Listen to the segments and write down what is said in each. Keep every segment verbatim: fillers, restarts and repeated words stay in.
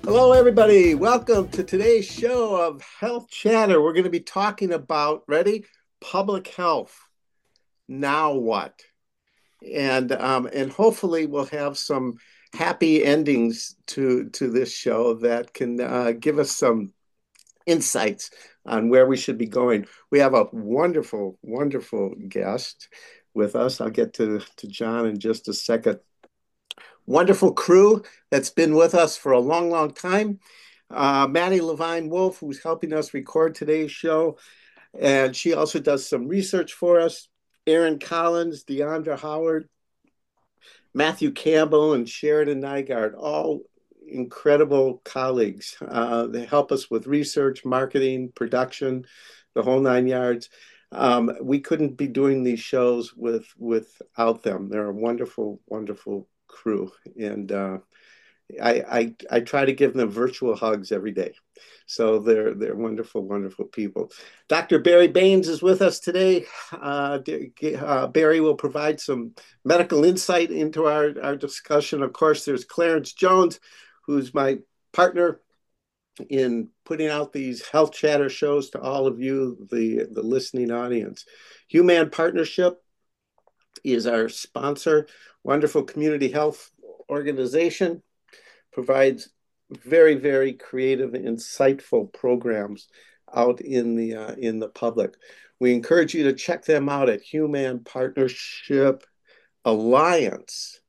Hello, everybody. Welcome to today's show of Health Chatter. We're going to be talking about, ready? Public health. Now what? And um, and hopefully we'll have some happy endings to to this show that can uh, give us some insights on where we should be going. We have a wonderful, wonderful guest with us. I'll get to to John in just a second. Wonderful crew that's been with us for a long, long time. Uh, Maddie Levine Wolf, who's helping us record today's show, and she also does some research for us. Aaron Collins, Deandra Howard, Matthew Campbell, and Sheridan Nygaard, all incredible colleagues. Uh, they help us with research, marketing, production, the whole nine yards. Um, we couldn't be doing these shows with without them. They're a wonderful, wonderful crew, and uh, I, I I try to give them virtual hugs every day. So they're they're wonderful, wonderful people. Doctor Barry Baines is with us today. Uh, uh, Barry will provide some medical insight into our, our discussion. Of course, there's Clarence Jones, who's my partner in putting out these health chatter shows to all of you, the, the listening audience. Human Partnership is our sponsor. Wonderful community health organization, provides very, very creative, insightful programs out in the uh, in the public. We encourage you to check them out at Human Partnership Alliance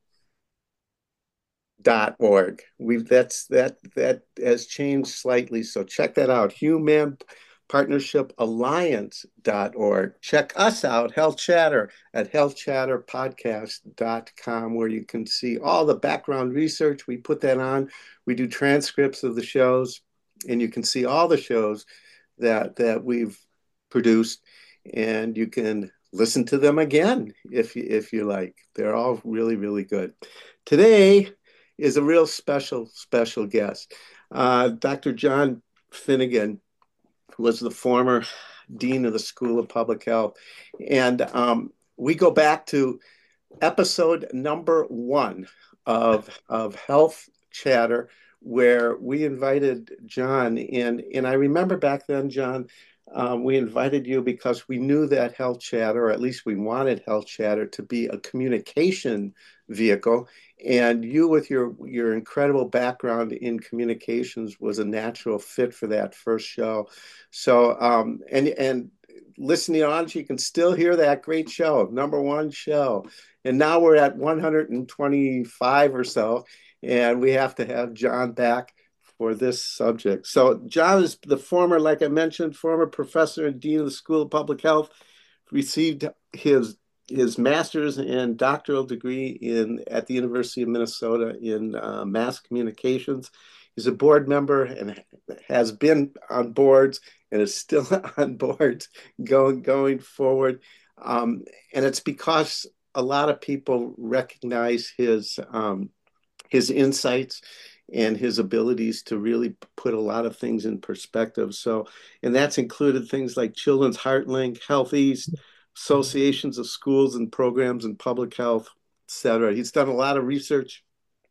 dot org. We've that's that that has changed slightly, so check that out. Human Partnership Alliance dot org. Check us out, Health Chatter, at health chatter podcast dot com, where you can see all the background research. We put that on. We do transcripts of the shows, and you can see all the shows that that we've produced, and you can listen to them again if you if you like. They're all really, really good. Today is a real special, special guest. Uh, Doctor John Finnegan was the former dean of the School of Public Health. And um, we go back to episode number one of, of Health Chatter, where we invited John in. And I remember back then, John, um, we invited you because we knew that Health Chatter, or at least we wanted Health Chatter to be a communication vehicle. And you, with your your incredible background in communications, was a natural fit for that first show. So, um, and and listening on, you can still hear that great show, number one show. And now we're at one hundred twenty-five or so, and we have to have John back for this subject. So John is the former, like I mentioned, former professor and dean of the School of Public Health, received his his master's and doctoral degree in at the University of Minnesota in uh, mass communications. He's a board member and has been on boards and is still on boards going going forward. Um, and it's because a lot of people recognize his um, his insights and his abilities to really put a lot of things in perspective. So, and that's included things like Children's HeartLink, Health East, associations of schools and programs in public health, et cetera. He's done a lot of research,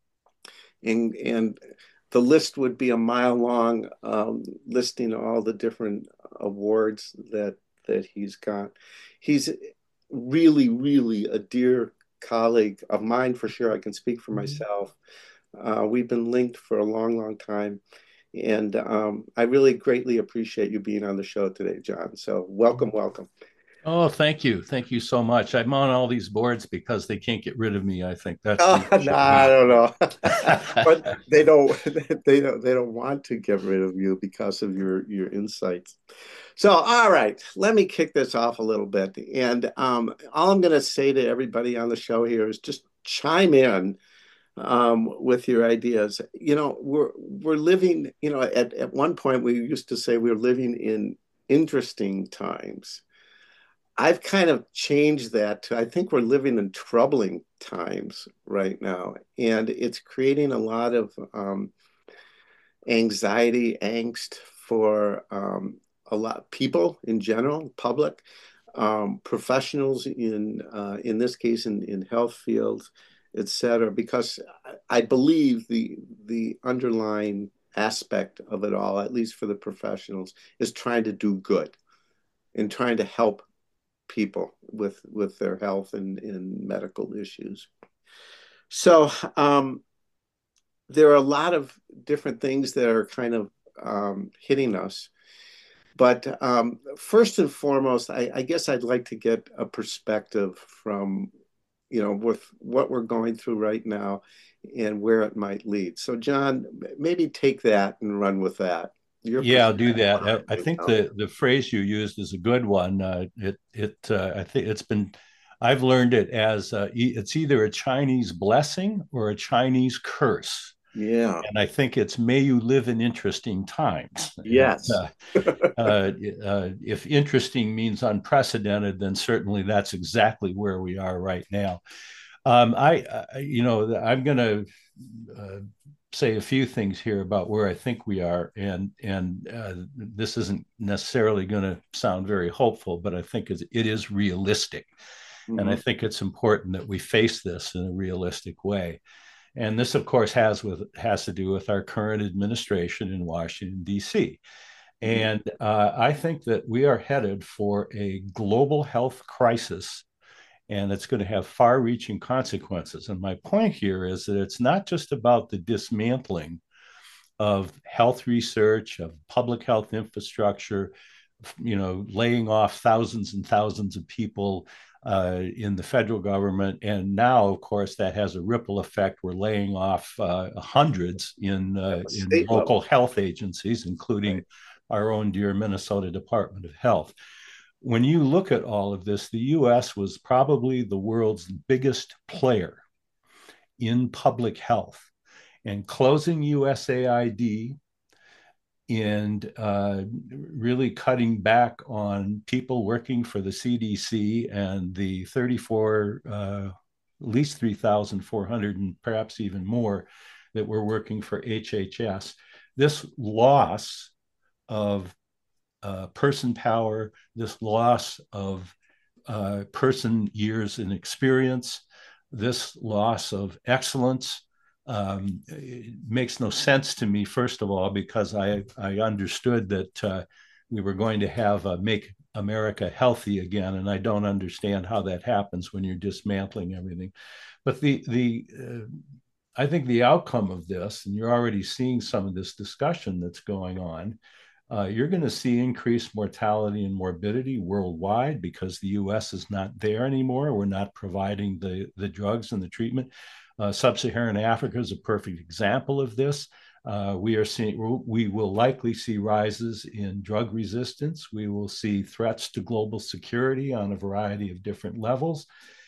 and, and the list would be a mile long, um, listing all the different awards that that he's got. He's really, really a dear colleague of mine, for sure. I can speak for myself. Uh, we've been linked for a long, long time. And um, I really greatly appreciate you being on the show today, John. So welcome, welcome. Oh, thank you. Thank you so much. I'm on all these boards because they can't get rid of me. I think that's Oh, the no, issue. I don't know. But they don't they don't they don't want to get rid of you because of your your insights. So, all right, let me kick this off a little bit. And um, all I'm going to say to everybody on the show here is just chime in um, with your ideas. You know, we're we're living, you know, at, at one point we used to say we we're living in interesting times. I've kind of changed that to I think we're living in troubling times right now. And it's creating a lot of um, anxiety, angst for um, a lot of people in general, public, um, professionals in uh, in this case in, in health fields, et cetera, because I believe the the underlying aspect of it all, at least for the professionals, is trying to do good and trying to help people with with their health and, and medical issues. So um, there are a lot of different things that are kind of um, hitting us. But um, first and foremost, I, I guess I'd like to get a perspective from, you know, with what we're going through right now and where it might lead. So, John, maybe take that and run with that. Your Yeah, I'll do perspective that. on I, it I right think now. the the phrase you used is a good one. Uh, it it uh, I think it's been I've learned it as uh, e- it's either a Chinese blessing or a Chinese curse. Yeah. And I think it's may you live in interesting times. And Yes. uh, uh, uh, if interesting means unprecedented, then certainly that's exactly where we are right now. Um, I, I, you know, I'm going to uh, say a few things here about where I think we are, and and uh, this isn't necessarily going to sound very hopeful, but I think it is realistic, and I Mhm. think it's important that we face this in a realistic way. And this, of course, has with has to do with our current administration in Washington, D C. Mhm. And uh, I think that we are headed for a global health crisis, and it's going to have far reaching consequences. And my point here is that it's not just about the dismantling of health research, of public health infrastructure, you know, laying off thousands and thousands of people uh, in the federal government. And now, of course, that has a ripple effect. We're laying off uh, hundreds in, At uh, the in state local level. health agencies, Right. including our own dear Minnesota Department of Health. When you look at all of this, the U S was probably the world's biggest player in public health, and closing U S A I D and uh, really cutting back on people working for the C D C and the thirty-four, uh, at least three thousand four hundred and perhaps even more that were working for H H S. This loss of uh, person power, this loss of uh, person years in experience, this loss of excellence, um, it makes no sense to me, first of all, because I, I understood that uh, we were going to have a Make America Healthy again, and I don't understand how that happens when you're dismantling everything. But the, the uh, I think the outcome of this, and you're already seeing some of this discussion that's going on, uh, you're going to see increased mortality and morbidity worldwide because the U S is not there anymore. We're not providing the, the drugs and the treatment. Uh, Sub-Saharan Africa is a perfect example of this. Uh, we are seeing, we will likely see rises in drug resistance. We will see threats to global security on a variety of different levels.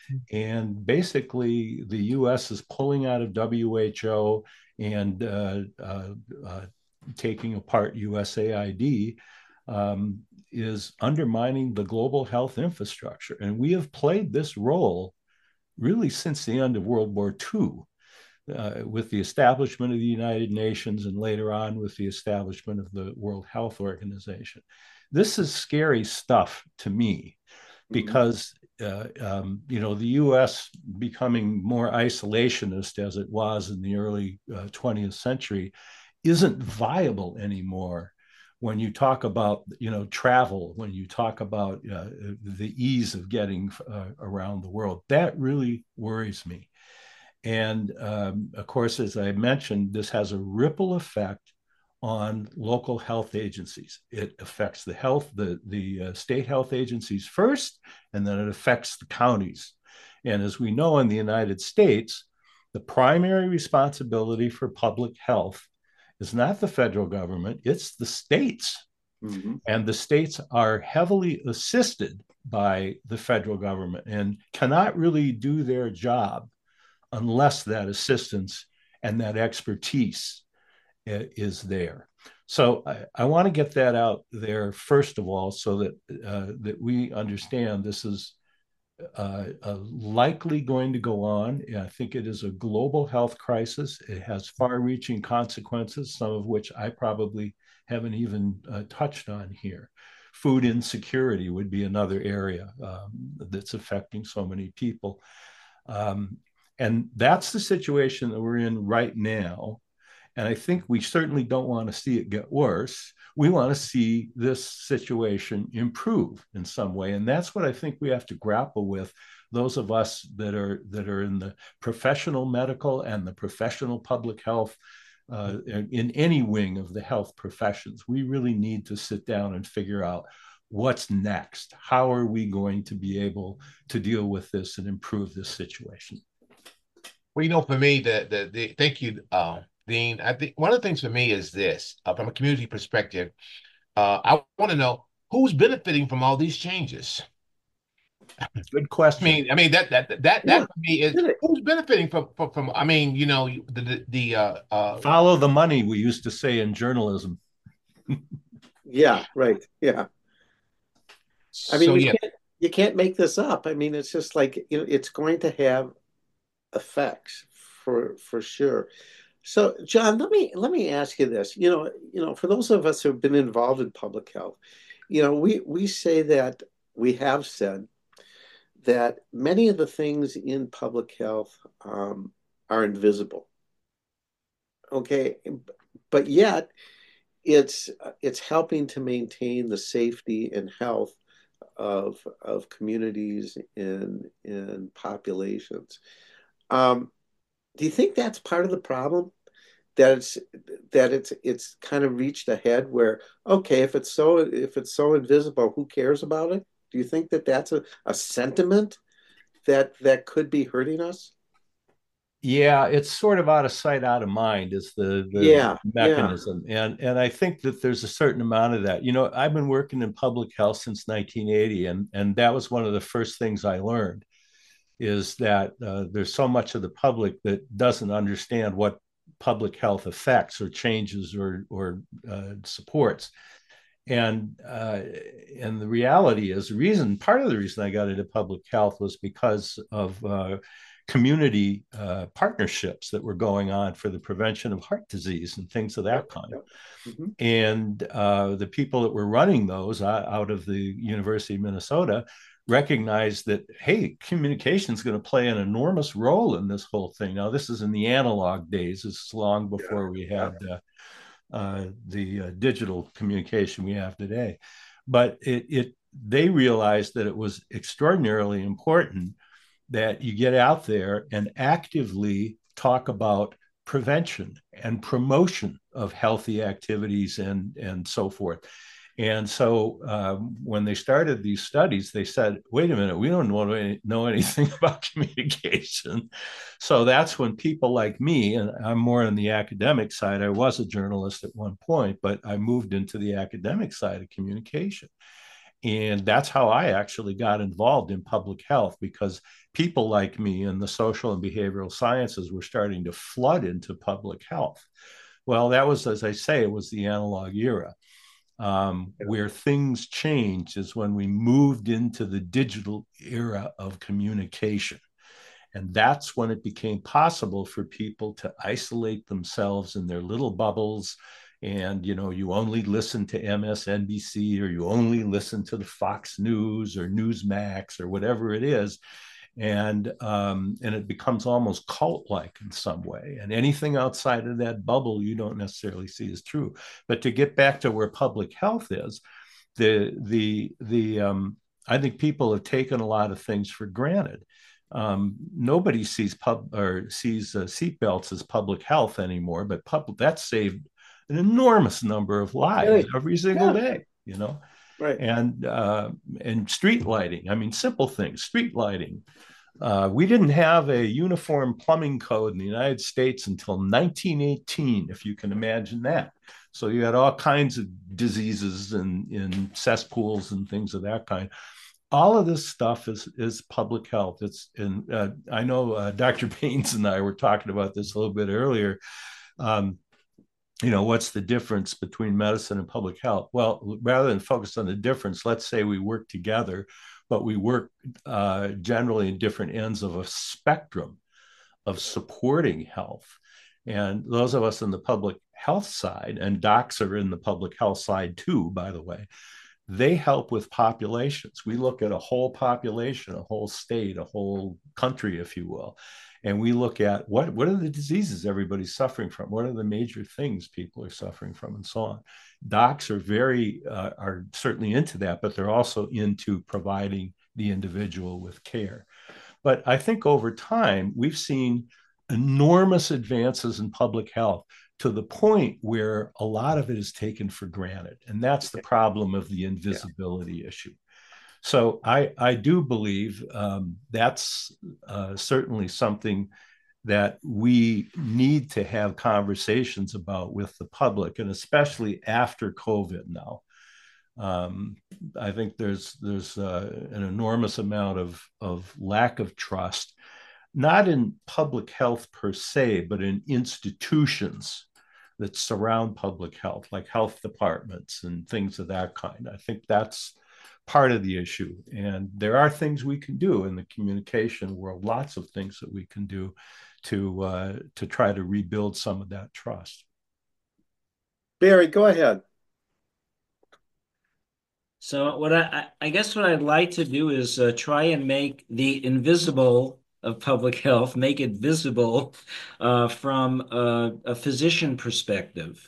And basically, the U S is pulling out of W H O and uh, uh, uh, taking apart U S A I D, um, is undermining the global health infrastructure. And we have played this role really since the end of World War Two, uh, with the establishment of the United Nations and later on with the establishment of the World Health Organization. This is scary stuff to me Mhm. because uh, um, you know, the U S becoming more isolationist as it was in the early uh, twentieth century isn't viable anymore. When you talk about, you know, travel, when you talk about uh, the ease of getting uh, around the world, that really worries me. And um, of course, as I mentioned, this has a ripple effect on local health agencies. It affects the health, the, the uh, state health agencies first, and then it affects the counties. And as we know in the United States, the primary responsibility for public health is not the federal government, it's the states. Mhm. And the states are heavily assisted by the federal government and cannot really do their job unless that assistance and that expertise is there. So I, I want to get that out there first of all, so that uh, that we understand this is uh, uh, likely going to go on. I think it is a global health crisis. It has far-reaching consequences, some of which I probably haven't even uh, touched on here. Food insecurity would be another area um, that's affecting so many people. Um, and that's the situation that we're in right now. And I think we certainly don't want to see it get worse. We want to see this situation improve in some way. And that's what I think we have to grapple with. Those of us that are that are in the professional medical and the professional public health, uh, in any wing of the health professions, we really need to sit down and figure out what's next. How are we going to be able to deal with this and improve this situation? Well, you know, for me, the the, the thank you, uh, Dean. I think one of the things for me is this, uh, from a community perspective, uh, I want to know who's benefiting from all these changes. Good I question. mean, I mean that that that Yeah. that for me is who's benefiting from from, from I mean, you know, the the, the uh, uh, Follow the money, we used to say in journalism. Yeah, right. Yeah. I mean, so you yeah. can't you can't make this up. I mean, it's just like, you know, it's going to have effects for for sure. So, John, let me let me ask you this. You know, you know, for those of us who've been involved in public health, you know, we we say that we have said that many of the things in public health um, are invisible. Okay, but yet it's it's helping to maintain the safety and health of of communities and and populations. Um, do you think that's part of the problem? That it's that it's it's kind of reached a head where, okay, if it's so if it's so invisible, who cares about it? Do you think that that's a, a sentiment that that could be hurting us? Yeah, it's sort of out of sight, out of mind is the the Yeah, yeah, mechanism. And and I think that there's a certain amount of that. You know, I've been working in public health since nineteen eighty, and and that was one of the first things I learned is that uh, there's so much of the public that doesn't understand what public health affects or changes or or uh, supports. And uh, and the reality is, the reason part of the reason I got into public health was because of uh, community uh, partnerships that were going on for the prevention of heart disease and things of that yep, kind. yep. Mm-hmm. And uh, the people that were running those uh, out of the University of Minnesota recognized that, hey, communication is going to play an enormous role in this whole thing. Now, this is in the analog days. This is long before Yeah, we yeah. had uh, uh, the uh, digital communication we have today. But it, it they realized that it was extraordinarily important that you get out there and actively talk about prevention and promotion of healthy activities and and so forth. And so um, when they started these studies, they said, wait a minute, we don't know, know anything about communication. So that's when people like me, and I'm more on the academic side, I was a journalist at one point, but I moved into the academic side of communication. And that's how I actually got involved in public health, because people like me in the social and behavioral sciences were starting to flood into public health. Well, that was, as I say, it was the analog era. Um, where things changed is when we moved into the digital era of communication. And that's when it became possible for people to isolate themselves in their little bubbles. And, you know, you only listen to M S N B C, or you only listen to the Fox News or Newsmax or whatever it is. And um, and it becomes almost cult-like in some way. And anything outside of that bubble, you don't necessarily see as true. But to get back to where public health is, the the the um, I think people have taken a lot of things for granted. Um, nobody sees pub or sees uh, seatbelts as public health anymore, but public that saved an enormous number of lives Right. every single Yeah. day. You know. Right. And uh, and street lighting. I mean, simple things. Street lighting. Uh, we didn't have a uniform plumbing code in the United States until nineteen eighteen, if you can imagine that. So you had all kinds of diseases in, in cesspools and things of that kind. All of this stuff is is public health. It's and uh, I know uh, Doctor Baines and I were talking about this a little bit earlier. Um, you know, what's the difference between medicine and public health? Well, rather than focus on the difference, let's say we work together, but we work uh, generally in different ends of a spectrum of supporting health. And those of us in the public health side, and docs are in the public health side too, by the way, they help with populations. We look at a whole population, a whole state, a whole country, if you will. and we look at what what are the diseases everybody's suffering from, what are the major things people are suffering from, and so on. Docs are very uh, are certainly into that, but they're also into providing the individual with care. But I think over time we've seen enormous advances in public health to the point where a lot of it is taken for granted, and that's the problem of the invisibility yeah. issue. So I, I do believe um, that's uh, certainly something that we need to have conversations about with the public, and especially after COVID now. Um, I think there's there's uh, an enormous amount of, of lack of trust, not in public health per se, but in institutions that surround public health, like health departments and things of that kind. I think that's part of the issue. And there are things we can do in the communication world, lots of things that we can do to uh, to try to rebuild some of that trust. Barry, go ahead. So what I, I guess what I'd like to do is uh, try and make the invisible of public health, make it visible uh, from a, a physician perspective.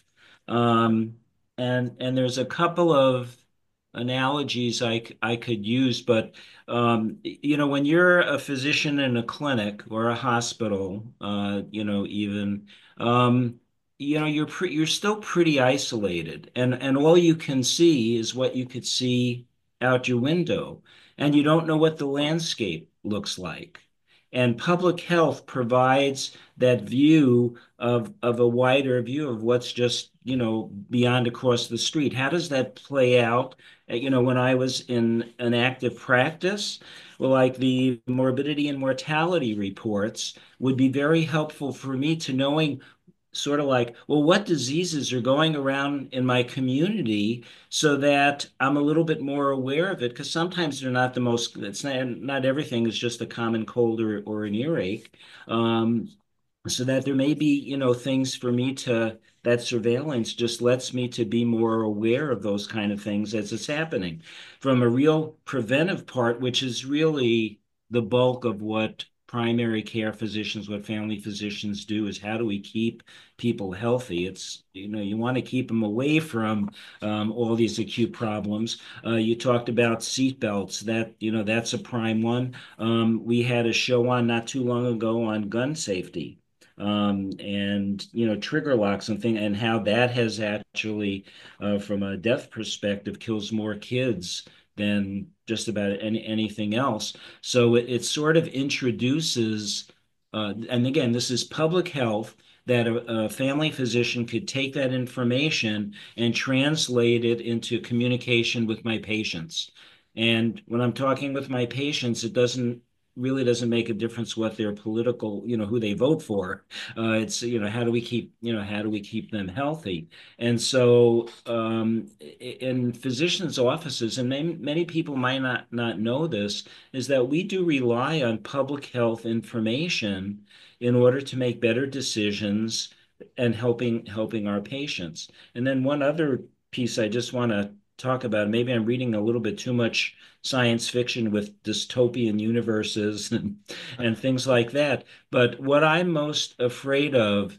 Um, and and there's a couple of analogies I, I could use, but um, you know, when you're a physician in a clinic or a hospital, uh, you know, even um, you know, you're pre you're still pretty isolated, and and all you can see is what you could see out your window, and you don't know what the landscape looks like. And public health provides that view of of a wider view of what's just, you know, beyond across the street. How does that play out? Uh, You know, when I was in an active practice, well, like the morbidity and mortality reports would be very helpful for me to knowing sort of like, well, what diseases are going around in my community so that I'm a little bit more aware of it, because sometimes they're not the most, it's not, not everything is just a common cold or, or an earache. Um, so that there may be, you know, things for me to, that surveillance just lets me to be more aware of those kind of things as it's happening. From a real preventive part, which is really the bulk of what primary care physicians, what family physicians do, is how do we keep people healthy? It's, you know, you want to keep them away from um, all these acute problems. Uh, you talked about seatbelts. That, you know, that's a prime one. Um, we had a show on not too long ago on gun safety, um, and, you know, trigger locks and thing, and how that has actually, uh, from a death perspective, kills more kids than just about any, anything else. So it, it sort of introduces, uh, and again, this is public health, that a, a family physician could take that information and translate it into communication with my patients. And when I'm talking with my patients, it doesn't really doesn't make a difference what their political, you know, who they vote for. Uh, it's, you know, how do we keep, you know, how do we keep them healthy? And so um, in physicians' offices, and many, many people might not, not know this, is that we do rely on public health information in order to make better decisions and helping helping our patients. And then one other piece I just want to talk about, maybe I'm reading a little bit too much science fiction with dystopian universes and, and things like that. But what I'm most afraid of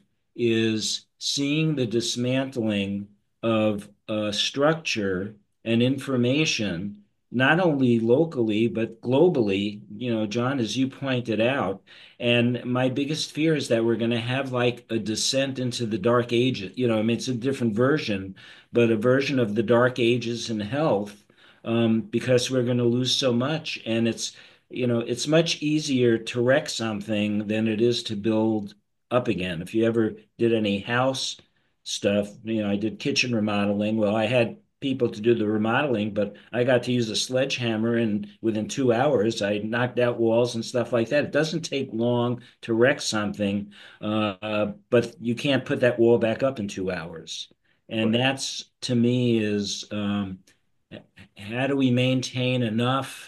is seeing the dismantling of uh, structure and information, not only locally, but globally, you know, John, as you pointed out. And my biggest fear is that we're going to have like a descent into the dark ages. You know, I mean, it's a different version, but a version of the dark ages in health, um, because we're going to lose so much. And it's, you know, it's much easier to wreck something than it is to build up again. If you ever did any house stuff, you know, I did kitchen remodeling. Well, I had people to do the remodeling, but I got to use a sledgehammer, and within two hours, I knocked out walls and stuff like that. It doesn't take long to wreck something, uh, but you can't put that wall back up in two hours. And Right. that's, to me, is um, how do we maintain enough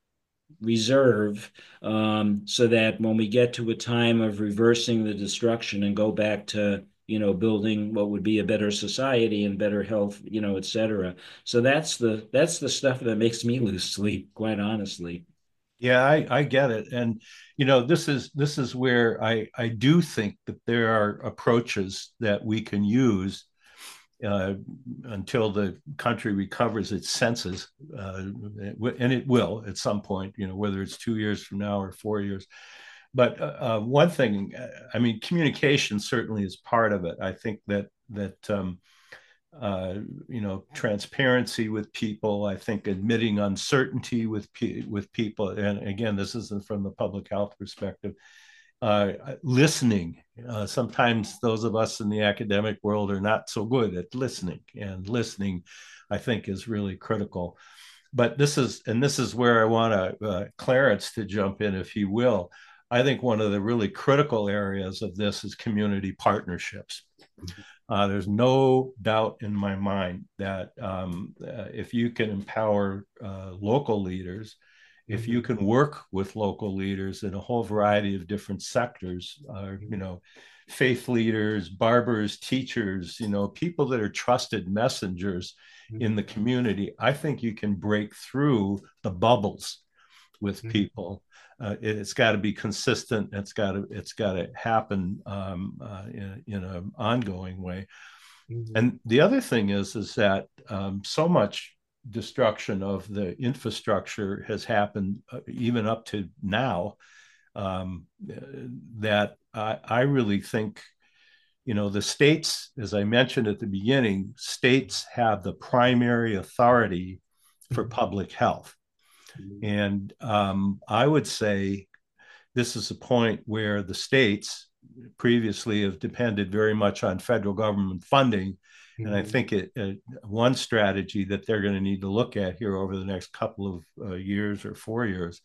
reserve, um, so that when we get to a time of reversing the destruction and go back to, you know, building what would be a better society and better health, you know, et cetera. So that's the that's the stuff that makes me lose sleep, quite honestly. Yeah, I, I get it. And you know, this is this is where I I do think that there are approaches that we can use uh, until the country recovers its senses, uh, and it will at some point. You know, whether it's two years from now or four years. But uh, uh, one thing, I mean, communication certainly is part of it. I think that that um, uh, you know, transparency with people. I think admitting uncertainty with pe- with people, and again, this isn't from the public health perspective. Uh, listening. Uh, sometimes those of us in the academic world are not so good at listening, and listening, I think, is really critical. But this is, and this is where I want to uh, Clarence to jump in, if he will. I think one of the really critical areas of this is community partnerships. Uh, there's no doubt in my mind that um, uh, if you can empower uh, local leaders, if you can work with local leaders in a whole variety of different sectors, uh, you know, faith leaders, barbers, teachers, you know, people that are trusted messengers in the community, I think you can break through the bubbles with people. Uh, it, has got to be consistent. It's got to it's got to happen um, uh, in, in an ongoing way. Mm-hmm. And the other thing is is that um, so much destruction of the infrastructure has happened uh, even up to now um, that I, I really think, you know, the states, as I mentioned at the beginning, states have the primary authority for public health. And um, I would say this is a point where the states previously have depended very much on federal government funding. Mm-hmm. And I think it, uh, one strategy that they're going to need to look at here over the next couple of uh, years or four years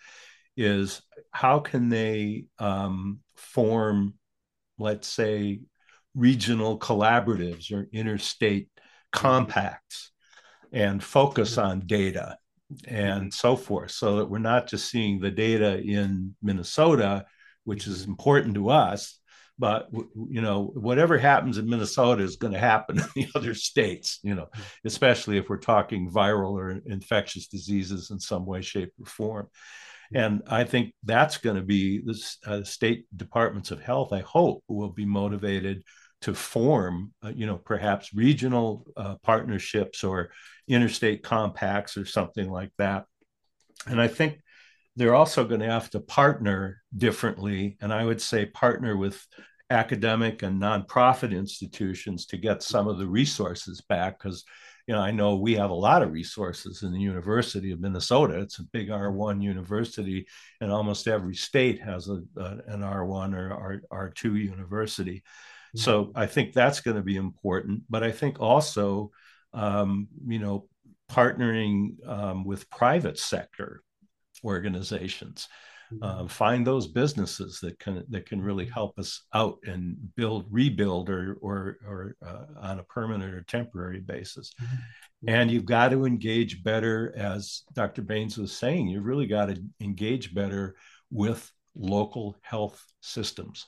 is how can they um, form, let's say, regional collaboratives or interstate compacts and focus on data and so forth, so that we're not just seeing the data in Minnesota, which is important to us, but you know, whatever happens in Minnesota is going to happen in the other states, you know, especially if we're talking viral or infectious diseases in some way, shape, or form. And I think that's going to be the uh, state departments of health, I hope, will be motivated to form, uh, you know, perhaps regional uh, partnerships or interstate compacts or something like that. And I think they're also going to have to partner differently. And I would say partner with academic and nonprofit institutions to get some of the resources back. Because, you know, I know we have a lot of resources in the University of Minnesota. It's a big R one university, and almost every state has a, a, an R one or R, R two university. So I think that's going to be important. But I think also, um, you know, partnering um, with private sector organizations, uh, find those businesses that can that can really help us out and build, rebuild, or or or uh, on a permanent or temporary basis. And you've got to engage better, as Doctor Baines was saying. You really got to engage better with local health systems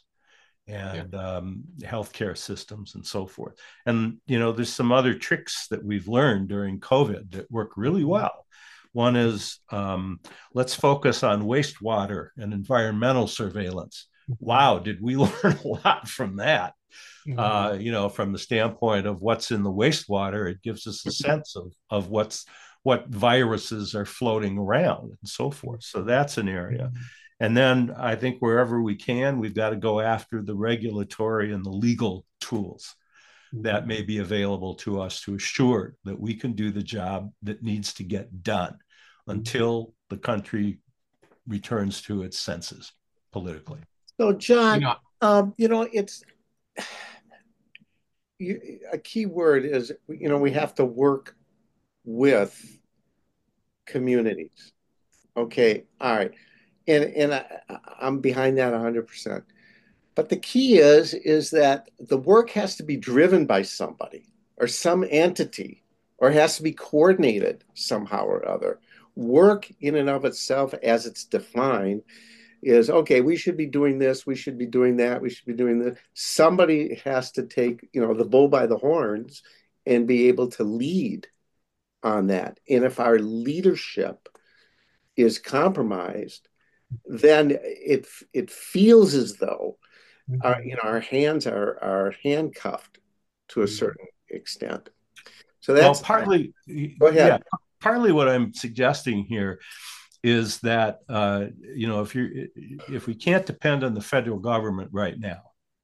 and yeah. um, healthcare systems and so forth. And, you know, there's some other tricks that we've learned during COVID that work really well. One is um, let's focus on wastewater and environmental surveillance. Wow, did we learn a lot from that? Mm-hmm. Uh, you know, from the standpoint of what's in the wastewater, it gives us a sense of, of what's what viruses are floating around and so forth. So that's an area. Mm-hmm. And then I think wherever we can, we've got to go after the regulatory and the legal tools that may be available to us to assure that we can do the job that needs to get done until the country returns to its senses politically. So, John, you know, um, you know it's you, a key word is, you know, we have to work with communities. Okay, all right. And and I, I'm behind that one hundred percent. But the key is is that the work has to be driven by somebody or some entity, or has to be coordinated somehow or other. Work in and of itself, as it's defined, is okay. We should be doing this. We should be doing that. We should be doing this. Somebody has to take, you know, the bull by the horns and be able to lead on that. And if our leadership is compromised, then it it feels as though our, Mhm. you know, our hands are are handcuffed to a Mhm. certain extent. So Well, that's, partly, go yeah, ahead. partly what I'm suggesting here is that uh, you know if you if we can't depend on the federal government right now,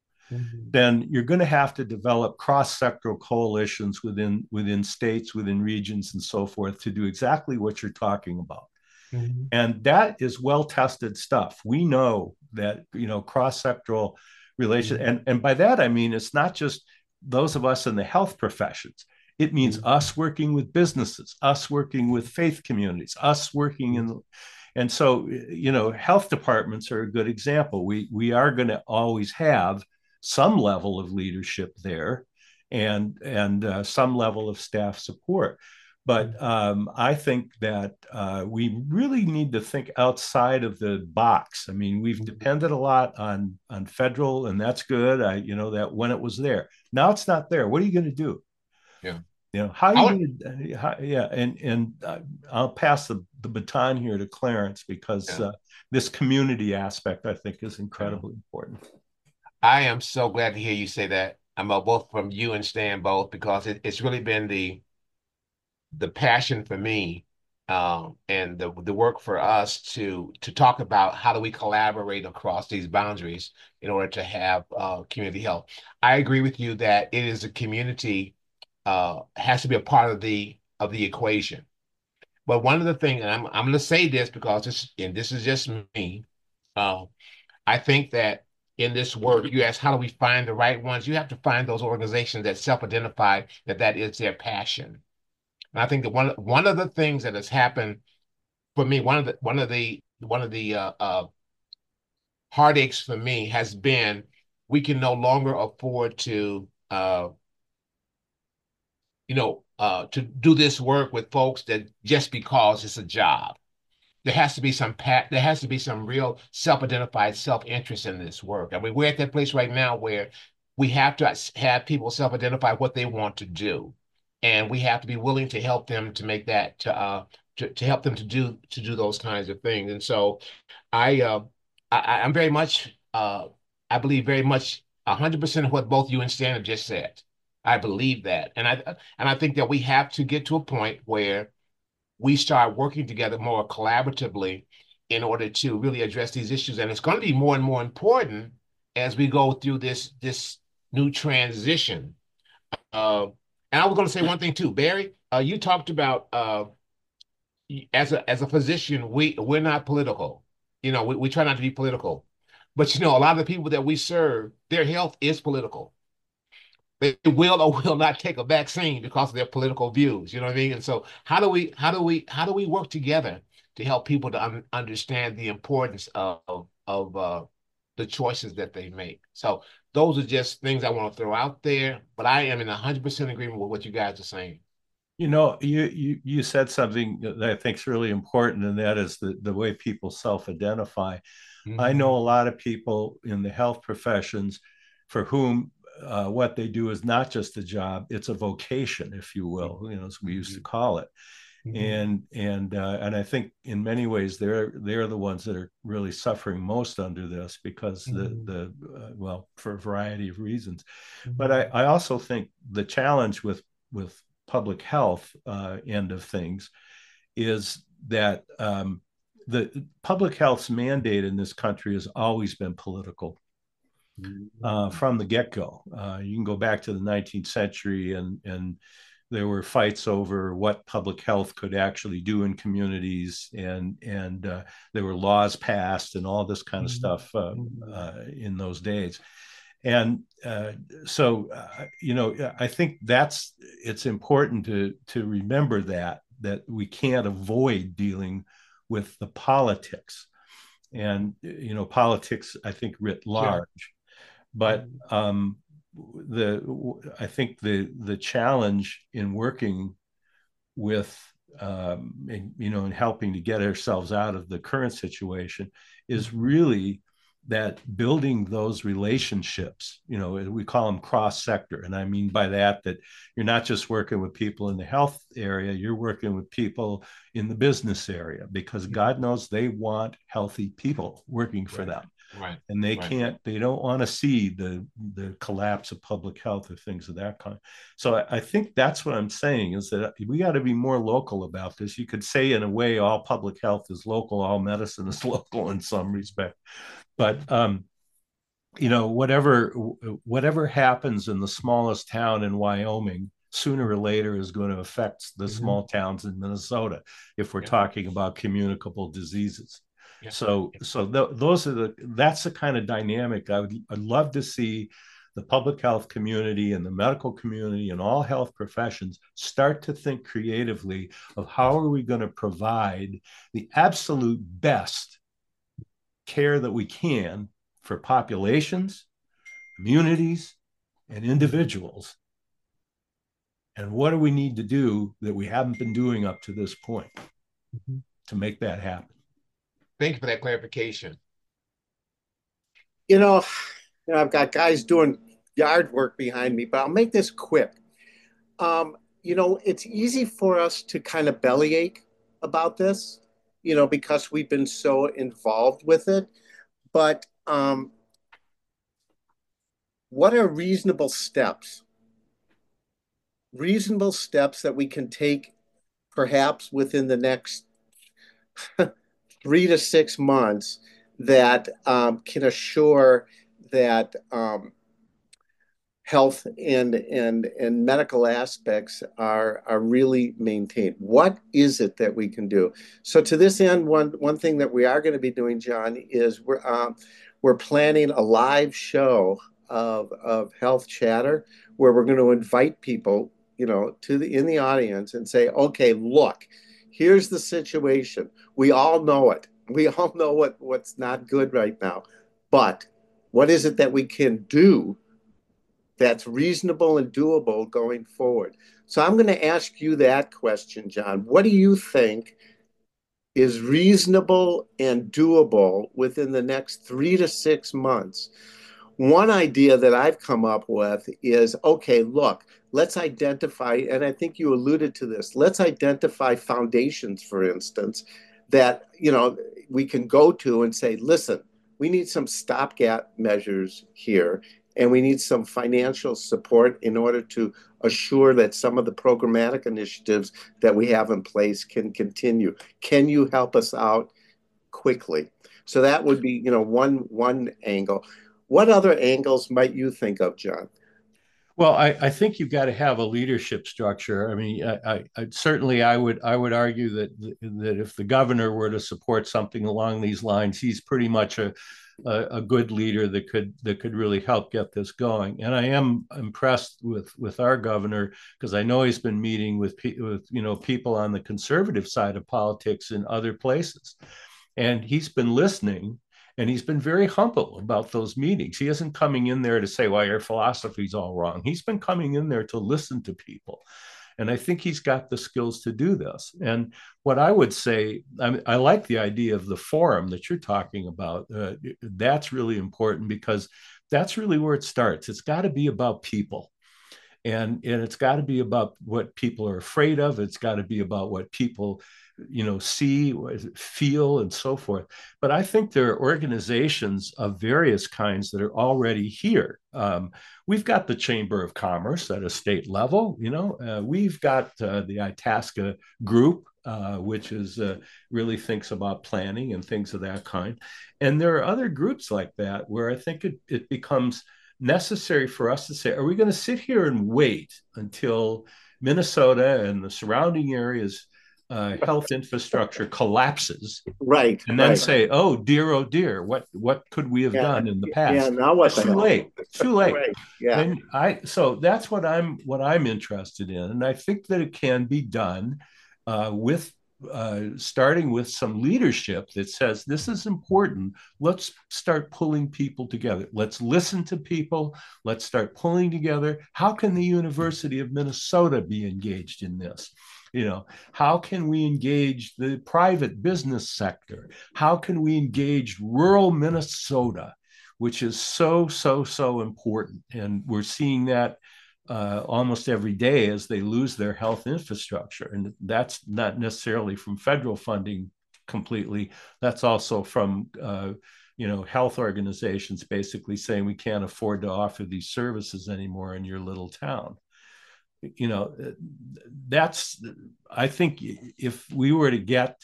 Mhm. then you're going to have to develop cross-sectoral coalitions within within states, within regions, and so forth to do exactly what you're talking about. Mhm. And that is well-tested stuff. We know that you know cross-sectoral relation, Mhm. and and by that I mean it's not just those of us in the health professions. It means Mhm. us working with businesses, us working with faith communities, us working in, and so you know health departments are a good example. We we are going to always have some level of leadership there, and and uh, some level of staff support. But um, I think that uh, we really need to think outside of the box. I mean, we've Mhm. depended a lot on on federal, and that's good. I, you know, that when it was there, now it's not there. What are you going to do? Yeah. You know, how are I you would, going to? How, yeah, and and uh, I'll pass the, the baton here to Clarence because yeah. uh, this community aspect I think is Yeah. incredibly important. I am so glad to hear you say that. I'm uh, both from you and Stan both because it, it's really been the the passion for me um, and the the work for us to to talk about how do we collaborate across these boundaries in order to have uh, community health. I agree with you that it is a community uh, has to be a part of the of the equation. But one of the things, and I'm I'm going to say this because this and this is just me. Uh, I think that in this work, you ask how do we find the right ones? You have to find those organizations that self-identify that that is their passion. And I think that one one of the things that has happened for me, one of the one of the one of the uh, uh, heartaches for me has been we can no longer afford to uh, you know uh, to do this work with folks that just because it's a job. There has to be some pat there has to be some real self-identified self-interest in this work. I mean, we're at that place right now where we have to have people self-identify what they want to do, and we have to be willing to help them to make that to uh to, to help them to do to do those kinds of things. And so I uh I, I'm very much uh I believe very much one hundred percent of what both you and Stan have just said. I believe that. And I and I think that we have to get to a point where we start working together more collaboratively in order to really address these issues. And it's going to be more and more important as we go through this this new transition. Uh, and I was going to say one thing too, Barry. Uh, you talked about uh, as a as a physician, we we're not political. You know, we, we try not to be political, but you know, a lot of the people that we serve, their health is political. They will or will not take a vaccine because of their political views. You know what I mean? And so how do we how do we how do we work together to help people to un understand the importance of of uh, the choices that they make? So those are just things I want to throw out there, but I am in one hundred percent agreement with what you guys are saying. You know, you you you said something that I think is really important, and that is the the way people self-identify. I know Mhm. a lot of people in the health professions for whom uh, what they do is not just a job; it's a vocation, if you will, you know, as we used to Mhm. call it. Mhm. And and uh, and I think in many ways they're they're the ones that are really suffering most under this because the Mhm. the uh, well, for a variety of reasons. But I, Mhm. I also think the challenge with with public health uh, end of things is that um, the public health's mandate in this country has always been political uh, Mhm. from the get-go. Uh, you can go back to the nineteenth century, and and there were fights over what public health could actually do in communities, and and uh, there were laws passed and all this kind of Mhm. stuff uh, Mhm. uh, in those days. And uh, so, uh, you know, I think that's it's important to to remember that that we can't avoid dealing with the politics and you know politics. I think writ Sure. large, but Mhm. um, the I think the the challenge in working with um, in, you know in helping to get ourselves out of the current situation is Mhm. really that building those relationships, you know, we call them cross sector. And I mean by that, that you're not just working with people in the health area, you're working with people in the business area, because God knows they want healthy people working for Right. them. Right. And they Right. can't, they don't want to see the, the collapse of public health or things of that kind. So I, I think that's what I'm saying, is that we got to be more local about this. You could say in a way, all public health is local, all medicine is local in some respect. But, um, you know, whatever, whatever happens in the smallest town in Wyoming, sooner or later is going to affect the mm-hmm. small towns in Minnesota, if we're yeah. talking about communicable diseases. Yeah. So, so th- those are the, that's the kind of dynamic I would, I'd love to see the public health community and the medical community and all health professions start to think creatively of how are we going to provide the absolute best care that we can for populations, communities, and individuals. And what do we need to do that we haven't been doing up to this point mm-hmm. to make that happen? Thank you for that clarification. You know, you know, I've got guys doing yard work behind me, but I'll make this quick. Um, you know, it's easy for us to kind of bellyache about this, you know, because we've been so involved with it. But um, what are reasonable steps? Reasonable steps that we can take perhaps within the next three to six months that um, can assure that um, health and, and, and medical aspects are, are really maintained. What is it that we can do? So to this end, one, one thing that we are going to be doing, John, is we're, um, we're planning a live show of, of Health Chatter, where we're going to invite people, you know, to the, in the audience and say, okay, look, here's the situation. We all know it. We all know what, what's not good right now. But what is it that we can do that's reasonable and doable going forward? So I'm going to ask you that question, John. What do you think is reasonable and doable within the next three to six months? One idea that I've come up with is, okay, look, let's identify, and I think you alluded to this, let's identify foundations, for instance, that, you know, we can go to and say, listen, we need some stopgap measures here, and we need some financial support in order to assure that some of the programmatic initiatives that we have in place can continue. Can you help us out quickly? So that would be, you know, one one angle. What other angles might you think of, John? Well, I, I think you've got to have a leadership structure. I mean, I, I, I certainly I would I would argue that that if the governor were to support something along these lines, he's pretty much a a, a good leader that could that could really help get this going. And I am impressed with with our governor, because I know he's been meeting with with you know people on the conservative side of politics in other places, and he's been listening. And he's been very humble about those meetings. He isn't coming in there to say, well, your philosophy's all wrong. He's been coming in there to listen to people. And I think he's got the skills to do this. And what I would say, I, mean, I like the idea of the forum that you're talking about. Uh, that's really important, because that's really where it starts. It's got to be about people. And, and it's got to be about what people are afraid of. It's got to be about what people, you know, see, feel, and so forth. But I think there are organizations of various kinds that are already here. Um, we've got the Chamber of Commerce at a state level. You know, uh, we've got uh, the Itasca group, uh, which is uh, really thinks about planning and things of that kind. And there are other groups like that where I think it, it becomes necessary for us to say, are we going to sit here and wait until Minnesota and the surrounding areas uh, health infrastructure collapses, right, and then right. say, oh dear, oh dear, what what could we have yeah. done in the past? Yeah, now what's too late. It's too late. Right. Yeah. And I so that's what I'm what I'm interested in, and I think that it can be done uh, with uh, starting with some leadership that says this is important. Let's start pulling people together. Let's listen to people. Let's start pulling together. How can the University of Minnesota be engaged in this? You know, how can we engage the private business sector? How can we engage rural Minnesota, which is so, so, so important? And we're seeing that uh, almost every day as they lose their health infrastructure. And that's not necessarily from federal funding completely. That's also from, uh, you know, health organizations basically saying we can't afford to offer these services anymore in your little town. You know, that's, I think if we were to get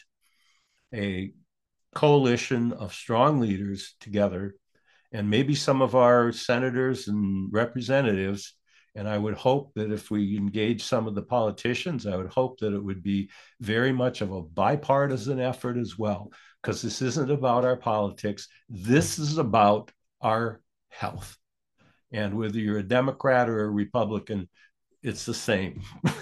a coalition of strong leaders together, and maybe some of our senators and representatives, and I would hope that if we engage some of the politicians, I would hope that it would be very much of a bipartisan effort as well, because this isn't about our politics. This is about our health. And whether you're a Democrat or a Republican, it's the same.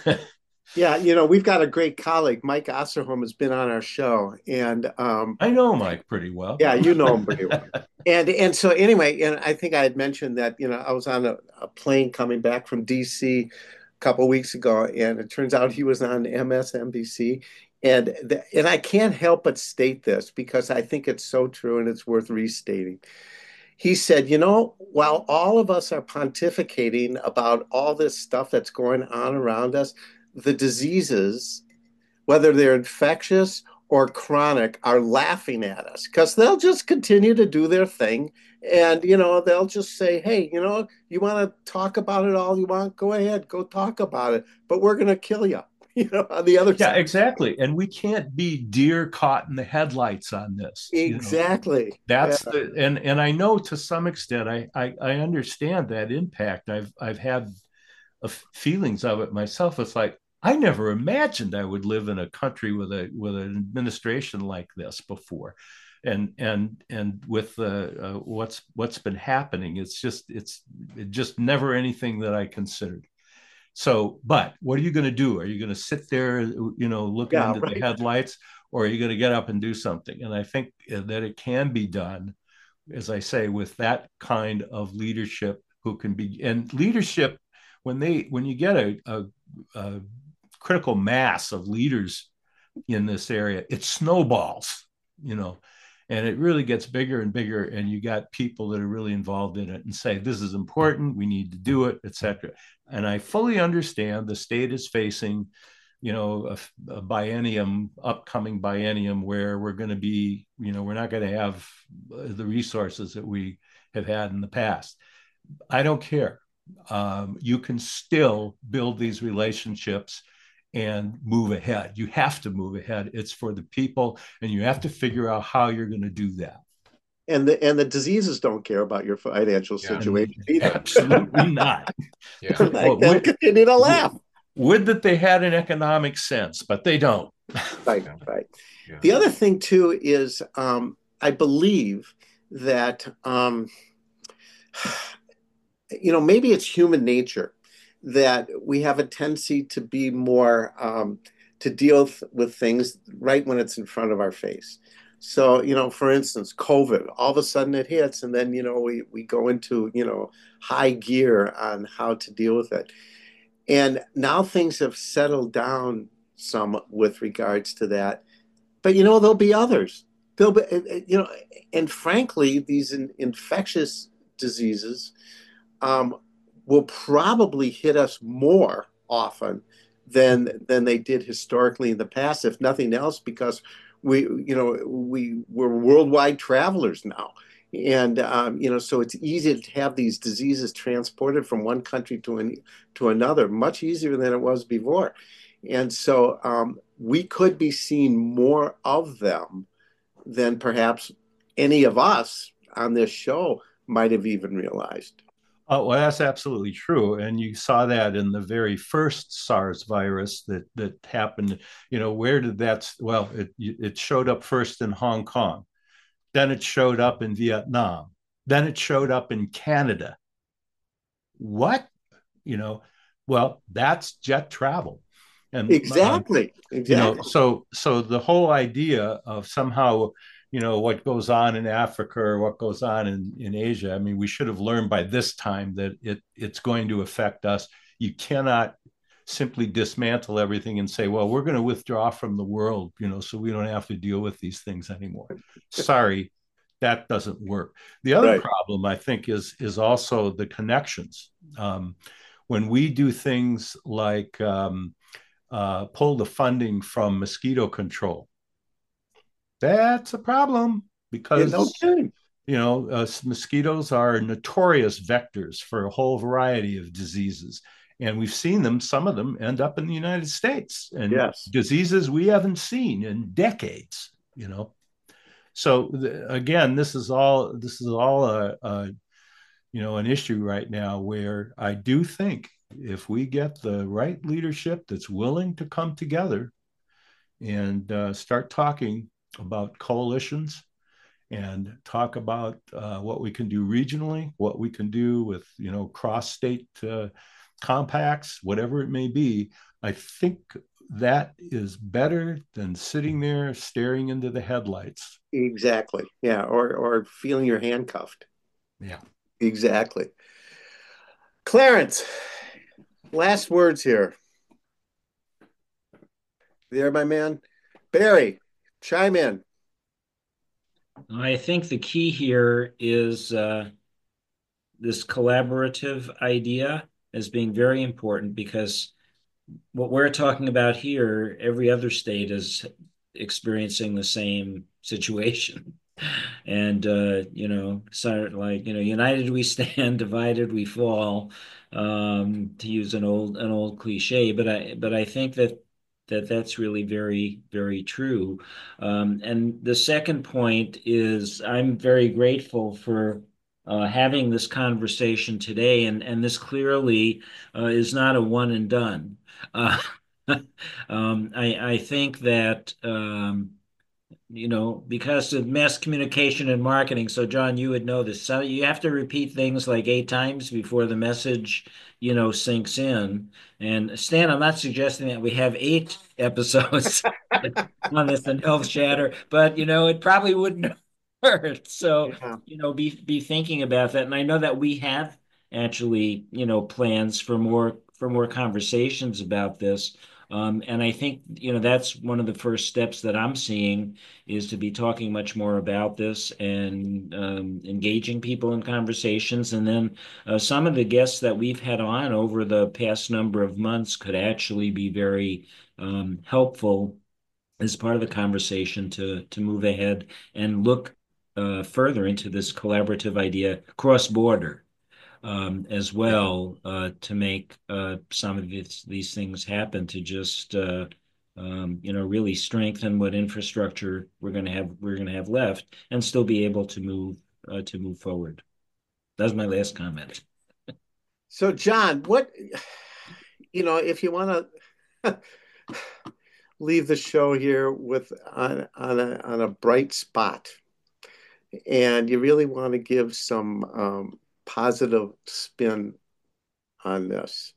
Yeah, you know, we've got a great colleague. Mike Osterholm has been on our show, and um, I know Mike pretty well. Yeah, you know him pretty well. And and so anyway, and I think I had mentioned that, you know, I was on a, a plane coming back from D C a couple of weeks ago, and it turns out he was on M S N B C. And the, and I can't help but state this because I think it's so true and it's worth restating. He said, you know, while all of us are pontificating about all this stuff that's going on around us, the diseases, whether they're infectious or chronic, are laughing at us because they'll just continue to do their thing. And, you know, they'll just say, hey, you know, you want to talk about it all you want? Go ahead, go talk about it. But we're going to kill you, you know, on the other yeah, side. Yeah, exactly. And we can't be deer caught in the headlights on this. Exactly. You know? That's yeah. the, and, and I know to some extent, I, I, I understand that impact. I've, I've had feelings of it myself. It's like, I never imagined I would live in a country with a with an administration like this before, and and and with uh, uh, what's what's been happening, it's just it's it just never anything that I considered. So, but what are you going to do? Are you going to sit there, you know, looking yeah, into right. the headlights, or are you going to get up and do something? And I think that it can be done, as I say, with that kind of leadership who can be and leadership when they when you get a, a, a critical mass of leaders in this area, it snowballs, you know, and it really gets bigger and bigger. And you got people that are really involved in it and say, this is important, we need to do it, et cetera. And I fully understand the state is facing, you know, a, a biennium, upcoming biennium where we're going to be, you know, we're not going to have the resources that we have had in the past. I don't care. Um, you can still build these relationships and move ahead. You have to move ahead. It's for the people, and you have to figure out how you're going to do that. And the and the diseases don't care about your financial yeah. situation either. Absolutely not. Yeah. Well, would, continue to laugh. Would that they had an economic sense, but they don't. Right, right. Yeah. The other thing too is um, I believe that um, you know, maybe it's human nature that we have a tendency to be more, um, to deal with things right when it's in front of our face. So, you know, for instance, COVID, all of a sudden it hits and then, you know, we, we go into, you know, high gear on how to deal with it. And now things have settled down some with regards to that. But, you know, there'll be others. There'll be, you know, and frankly, these in, infectious diseases, um, will probably hit us more often than than they did historically in the past, if nothing else, because we, you know, we we're worldwide travelers now, and um, you know, so it's easy to have these diseases transported from one country to an, to another, much easier than it was before, and so um, we could be seeing more of them than perhaps any of us on this show might have even realized. Oh, well, that's absolutely true. And you saw that in the very first SARS virus that that happened. You know, where did that, well, it, it showed up first in Hong Kong. Then it showed up in Vietnam. Then it showed up in Canada. What? You know, well, that's jet travel. And uh, Exactly. you know, Exactly. so so the whole idea of somehow, you know, what goes on in Africa or what goes on in, in Asia, I mean, we should have learned by this time that it it's going to affect us. You cannot simply dismantle everything and say, well, we're going to withdraw from the world, you know, so we don't have to deal with these things anymore. Sorry, that doesn't work. The other Right. problem, I think, is is also the connections. Um, when we do things like um, uh, pull the funding from mosquito control, that's a problem Yeah, no because kidding. you know uh, mosquitoes are notorious vectors for a whole variety of diseases, and we've seen them. Some of them end up in the United States, and Yes. diseases we haven't seen in decades. You know, so the, again, this is all this is all a, a you know an issue right now where I do think if we get the right leadership that's willing to come together and uh, start talking about coalitions and talk about uh, what we can do regionally, what we can do with you know cross-state uh, compacts, whatever it may be. I think that is better than sitting there staring into the headlights. Exactly. Yeah. Or or feeling you're handcuffed. Yeah. Exactly. Clarence, last words here. There, my man. Barry, chime in. I think the key here is uh, this collaborative idea as being very important because what we're talking about here, every other state is experiencing the same situation. And uh, you know, sort of like, you know, united we stand, divided we fall, um, to use an old an old cliche. But I but I think that that that's really very, very true. Um, and the second point is I'm very grateful for uh, having this conversation today, and and this clearly uh, is not a one and done. Uh, um, I I think that um, you know, because of mass communication and marketing. So, John, you would know this. So you have to repeat things like eight times before the message, you know, sinks in. And Stan, I'm not suggesting that we have eight episodes on this in Health Chatter, but you know, it probably wouldn't hurt. So, Yeah. you know, be be thinking about that. And I know that we have actually, you know, plans for more for more conversations about this. Um, and I think, you know, that's one of the first steps that I'm seeing is to be talking much more about this and um, engaging people in conversations. And then uh, some of the guests that we've had on over the past number of months could actually be very um, helpful as part of the conversation to to move ahead and look uh, further into this collaborative idea cross border um, as Yeah. well uh, to make uh, some of these these things happen to just uh, um, you know really strengthen what infrastructure we're going to have we're going to have left and still be able to move uh, to move forward. That's my last comment. So, John, what, you know, if you want to leave the show here with on on a on a bright spot, and you really want to give some um, positive spin on this,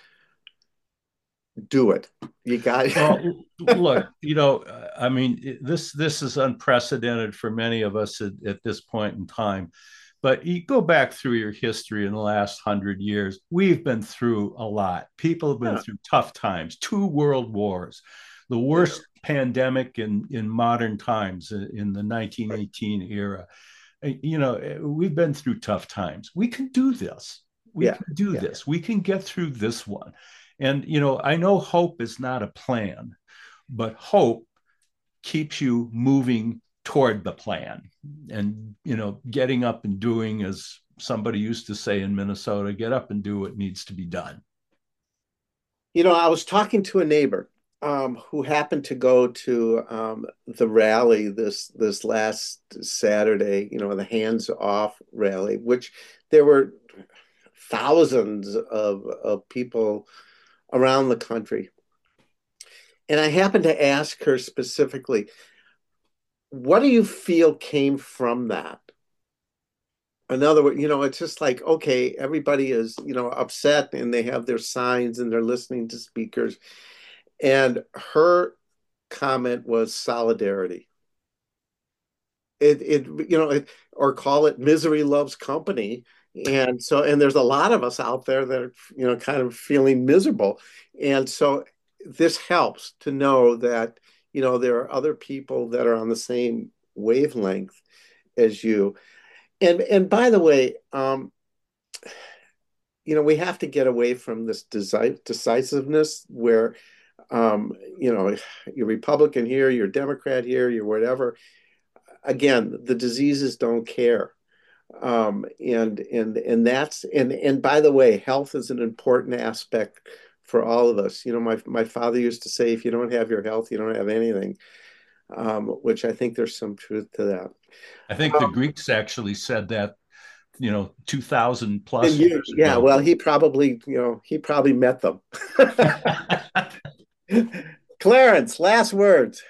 do it. You got it. Well, look, you know, I mean, this this is unprecedented for many of us at, at this point in time. But you go back through your history in the last hundred years, we've been through a lot. People have been Yeah. through tough times, two world wars, the Yeah. worst pandemic in, in modern times in the nineteen eighteen era. You know, we've been through tough times. We can do this. We Yeah. can do Yeah. this. We can get through this one. And, you know, I know hope is not a plan, but hope keeps you moving toward the plan and, you know, getting up and doing, as somebody used to say in Minnesota, get up and do what needs to be done. You know, I was talking to a neighbor um, who happened to go to um, the rally this this last Saturday, you know, the Hands Off rally, which there were thousands of, of people around the country. And I happened to ask her specifically, what do you feel came from that? In other words, you know, it's just like, okay, everybody is, you know, upset and they have their signs and they're listening to speakers. And her comment was solidarity. It, it, you know, it, or call it misery loves company. And so, and there's a lot of us out there that are, you know, kind of feeling miserable. And so this helps to know that, you know, there are other people that are on the same wavelength as you. And, and by the way, um, you know, we have to get away from this deci- decisiveness where, um, you know, you're Republican here, you're Democrat here, you're whatever. Again, the diseases don't care. Um, and and and that's and and by the way, health is an important aspect for all of us. You know, my my father used to say, if you don't have your health, you don't have anything, um, which I think there's some truth to that. I think the Greeks actually said that, you know, two thousand plus And you, years yeah, ago. well, he probably, you know, he probably met them. Clarence, last words.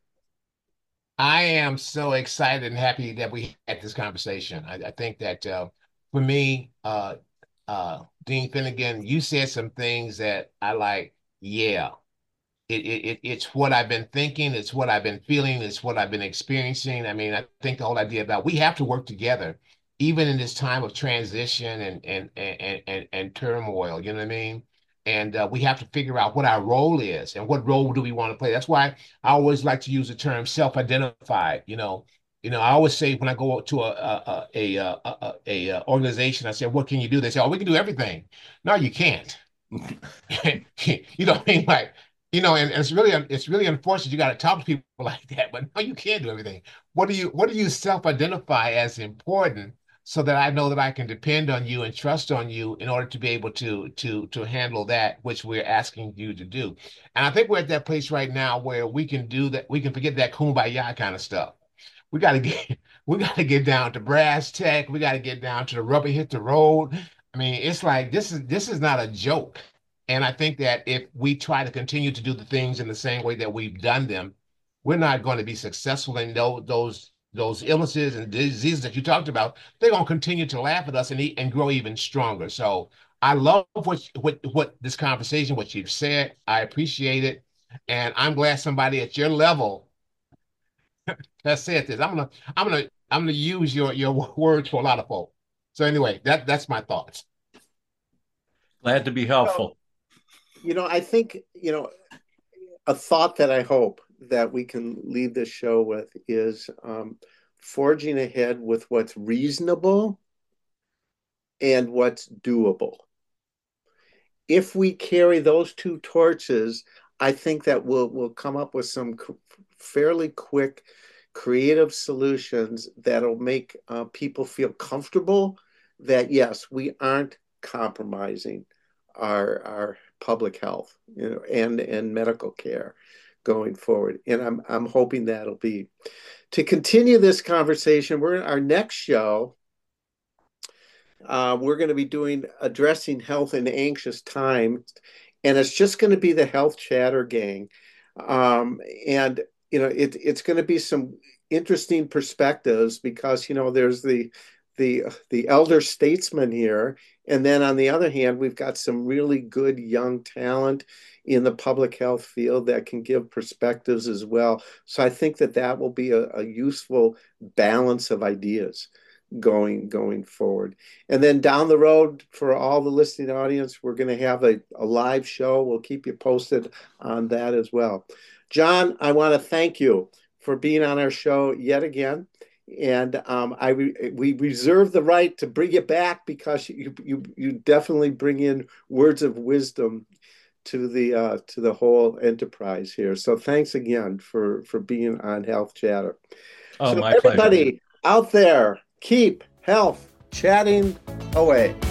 I am so excited and happy that we had this conversation. I, I think that uh, for me, uh, uh, Dean Finnegan, you said some things that I like. Yeah, it, it, it it's what I've been thinking. It's what I've been feeling. It's what I've been experiencing. I mean, I think the whole idea about we have to work together, even in this time of transition and and and and, and turmoil. You know what I mean? And uh, we have to figure out what our role is and what role do we want to play. That's why I always like to use the term self-identified. You know, you know, I always say when I go to a a a a, a, a, a organization, I say, "What can you do?" They say, "Oh, we can do everything." No, you can't. You know what I mean? Like, you know, and, and it's really it's really unfortunate you got to talk to people like that, but no, you can't do everything. What do you what do you self-identify as important so that I know that I can depend on you and trust on you in order to be able to to to handle that which we're asking you to do. And I think we're at that place right now where we can do that, we can forget that kumbaya kind of stuff. We got to get we got to get down to brass tack. We got to get down to the rubber hit the road. I mean, it's like this is this is not a joke. And I think that if we try to continue to do the things in the same way that we've done them, we're not going to be successful in those those those illnesses and diseases that you talked about. They're going to continue to laugh at us and eat and grow even stronger. So I love what what what this conversation, what you've said. I appreciate it, and I'm glad somebody at your level has said this. I'm gonna I'm gonna I'm gonna use your your words for a lot of folks. So anyway, that that's my thoughts. Glad to be So, helpful. you know, I think, you know, a thought that I hope that we can leave this show with is um, forging ahead with what's reasonable and what's doable. If we carry those two torches, I think that we'll we'll come up with some fairly quick, creative solutions that'll make uh, people feel comfortable that yes, we aren't compromising our our public health, you know, and and medical care going forward. And I'm I'm hoping that'll be to continue this conversation. We're in our next show. Uh, we're going to be doing addressing health in anxious times, and it's just going to be the Health Chatter gang. Um, and you know, it, it's going to be some interesting perspectives because you know there's the the the elder statesman here, and then on the other hand, we've got some really good young talent in the public health field that can give perspectives as well. So I think that that will be a, a useful balance of ideas going going forward. And then down the road, for all the listening audience, we're going to have a, a live show. We'll keep you posted on that as well. John, I want to thank you for being on our show yet again. And um, I re- we reserve the right to bring you back because you you you definitely bring in words of wisdom to the uh, to the whole enterprise here. So thanks again for for being on Health Chatter. Oh, So my pleasure. everybody out there, keep health chatting away.